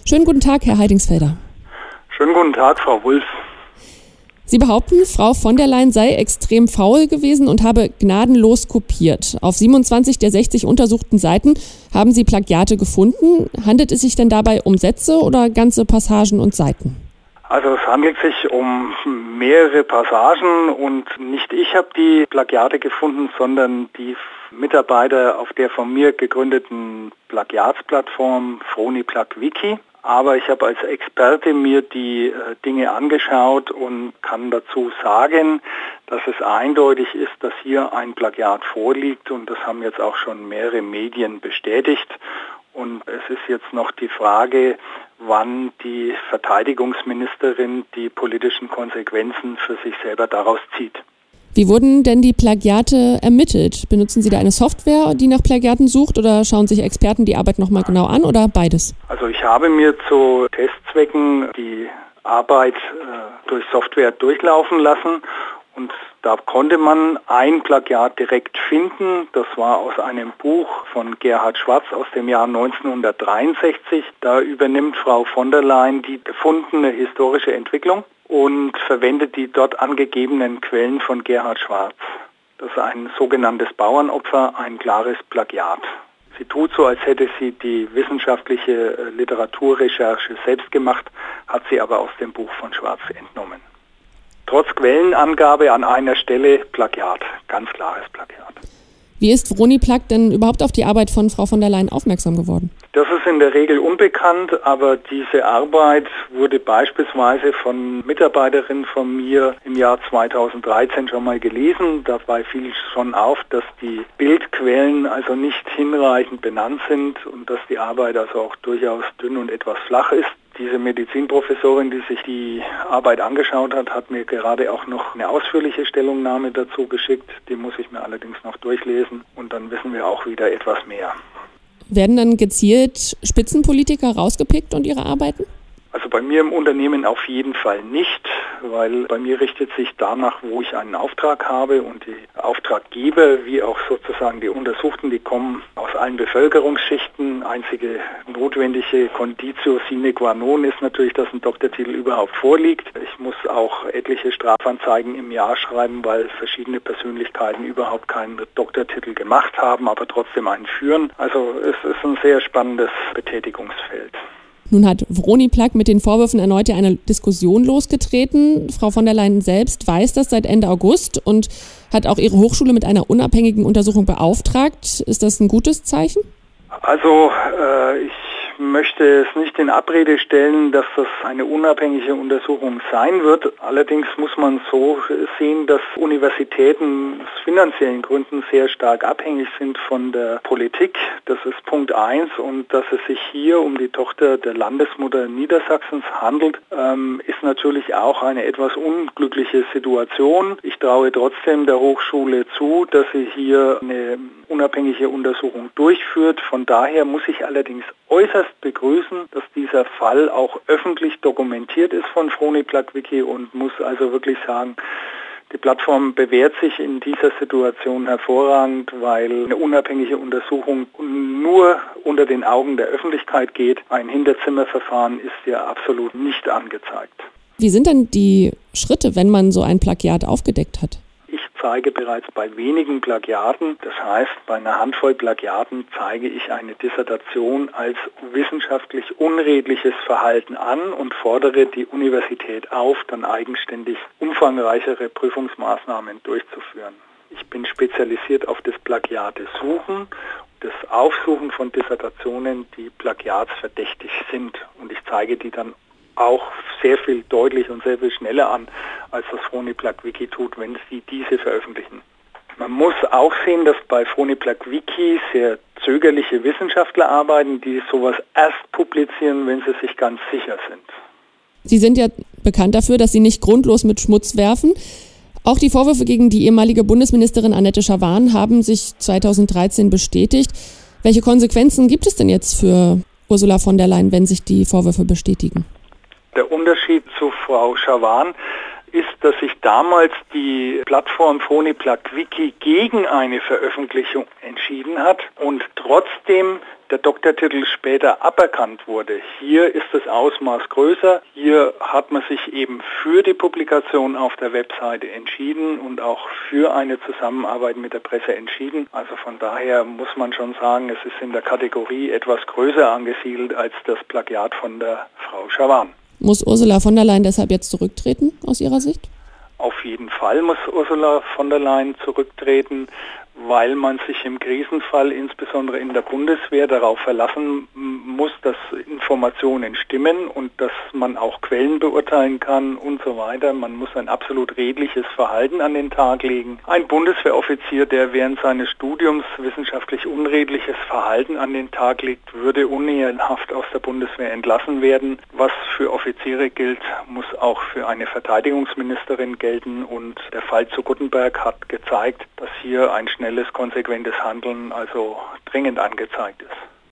Schönen guten Tag, Herr Heidingsfelder. Schönen guten Tag, Frau Wulff. Sie behaupten, Frau von der Leyen sei extrem faul gewesen und habe gnadenlos kopiert. Auf 27 der 60 untersuchten Seiten haben Sie Plagiate gefunden. Handelt es sich denn dabei um Sätze oder ganze Passagen und Seiten? Also es handelt sich um mehrere Passagen und nicht ich habe die Plagiate gefunden, sondern die Mitarbeiter auf der von mir gegründeten Plagiatsplattform FroniPlagWiki. Aber ich habe als Experte mir die Dinge angeschaut und kann dazu sagen, dass es eindeutig ist, dass hier ein Plagiat vorliegt und das haben jetzt auch schon mehrere Medien bestätigt. Und es ist jetzt noch die Frage, wann die Verteidigungsministerin die politischen Konsequenzen für sich selber daraus zieht. Wie wurden denn die Plagiate ermittelt? Benutzen Sie da eine Software, die nach Plagiaten sucht, oder schauen sich Experten die Arbeit nochmal genau an oder beides? Also ich habe mir zu Testzwecken die Arbeit durch Software durchlaufen lassen und da konnte man ein Plagiat direkt finden. Das war aus einem Buch von Gerhard Schwarz aus dem Jahr 1963. Da übernimmt Frau von der Leyen die gefundene historische Entwicklung und verwendet die dort angegebenen Quellen von Gerhard Schwarz. Das ist ein sogenanntes Bauernopfer, ein klares Plagiat. Sie tut so, als hätte sie die wissenschaftliche Literaturrecherche selbst gemacht, hat sie aber aus dem Buch von Schwarz entnommen. Trotz Quellenangabe an einer Stelle Plagiat, ganz klares Plagiat. Wie ist FroniPlag denn überhaupt auf die Arbeit von Frau von der Leyen aufmerksam geworden? Das ist in der Regel unbekannt, aber diese Arbeit wurde beispielsweise von Mitarbeiterinnen von mir im Jahr 2013 schon mal gelesen. Dabei fiel schon auf, dass die Bildquellen also nicht hinreichend benannt sind und dass die Arbeit also auch durchaus dünn und etwas flach ist. Diese Medizinprofessorin, die sich die Arbeit angeschaut hat, hat mir gerade auch noch eine ausführliche Stellungnahme dazu geschickt. Die muss ich mir allerdings noch durchlesen und dann wissen wir auch wieder etwas mehr. Werden dann gezielt Spitzenpolitiker rausgepickt und ihre Arbeiten? Also bei mir im Unternehmen auf jeden Fall nicht, weil bei mir richtet sich danach, wo ich einen Auftrag habe und die Auftraggeber, wie auch sozusagen die Untersuchten, die kommen aus allen Bevölkerungsschichten. Einzige notwendige Conditio sine qua non ist natürlich, dass ein Doktortitel überhaupt vorliegt. Ich muss auch etliche Strafanzeigen im Jahr schreiben, weil verschiedene Persönlichkeiten überhaupt keinen Doktortitel gemacht haben, aber trotzdem einen führen. Also es ist ein sehr spannendes Betätigungsfeld. Nun hat FroniPlag mit den Vorwürfen erneut eine Diskussion losgetreten. Frau von der Leyen selbst weiß das seit Ende August und hat auch ihre Hochschule mit einer unabhängigen Untersuchung beauftragt. Ist das ein gutes Zeichen? Also ich möchte es nicht in Abrede stellen, dass das eine unabhängige Untersuchung sein wird. Allerdings muss man so sehen, dass Universitäten aus finanziellen Gründen sehr stark abhängig sind von der Politik. Das ist Punkt 1. Und dass es sich hier um die Tochter der Landesmutter Niedersachsens handelt, ist natürlich auch eine etwas unglückliche Situation. Ich traue trotzdem der Hochschule zu, dass sie hier eine unabhängige Untersuchung durchführt. Von daher muss ich allerdings äußerst begrüßen, dass dieser Fall auch öffentlich dokumentiert ist von FroniPlagWiki und muss also wirklich sagen, die Plattform bewährt sich in dieser Situation hervorragend, weil eine unabhängige Untersuchung nur unter den Augen der Öffentlichkeit geht. Ein Hinterzimmerverfahren ist ja absolut nicht angezeigt. Wie sind denn die Schritte, wenn man so ein Plagiat aufgedeckt hat? Ich zeige bereits bei wenigen Plagiaten, das heißt bei einer Handvoll Plagiaten zeige ich eine Dissertation als wissenschaftlich unredliches Verhalten an und fordere die Universität auf, dann eigenständig umfangreichere Prüfungsmaßnahmen durchzuführen. Ich bin spezialisiert auf das Plagiate-Suchen, das Aufsuchen von Dissertationen, die plagiatsverdächtig sind und ich zeige die dann auch sehr viel deutlich und sehr viel schneller an, als das FroniPlagWiki tut, wenn sie diese veröffentlichen. Man muss auch sehen, dass bei FroniPlagWiki sehr zögerliche Wissenschaftler arbeiten, die sowas erst publizieren, wenn sie sich ganz sicher sind. Sie sind ja bekannt dafür, dass Sie nicht grundlos mit Schmutz werfen. Auch die Vorwürfe gegen die ehemalige Bundesministerin Annette Schavan haben sich 2013 bestätigt. Welche Konsequenzen gibt es denn jetzt für Ursula von der Leyen, wenn sich die Vorwürfe bestätigen? Der Unterschied zu Frau Schavan ist, dass sich damals die Plattform Phoniplug-Wiki gegen eine Veröffentlichung entschieden hat und trotzdem der Doktortitel später aberkannt wurde. Hier ist das Ausmaß größer. Hier hat man sich eben für die Publikation auf der Webseite entschieden und auch für eine Zusammenarbeit mit der Presse entschieden. Also von daher muss man schon sagen, es ist in der Kategorie etwas größer angesiedelt als das Plagiat von der Frau Schawan. Muss Ursula von der Leyen deshalb jetzt zurücktreten, aus Ihrer Sicht? Auf jeden Fall muss Ursula von der Leyen zurücktreten, weil man sich im Krisenfall, insbesondere in der Bundeswehr, darauf verlassen muss, dass Informationen stimmen und dass man auch Quellen beurteilen kann und so weiter. Man muss ein absolut redliches Verhalten an den Tag legen. Ein Bundeswehroffizier, der während seines Studiums wissenschaftlich unredliches Verhalten an den Tag legt, würde unehrenhaft aus der Bundeswehr entlassen werden. Was für Offiziere gilt, muss auch für eine Verteidigungsministerin gelten und der Fall zu Guttenberg hat gezeigt, dass hier ein schnelles, konsequentes Handeln also dringend angezeigt ist.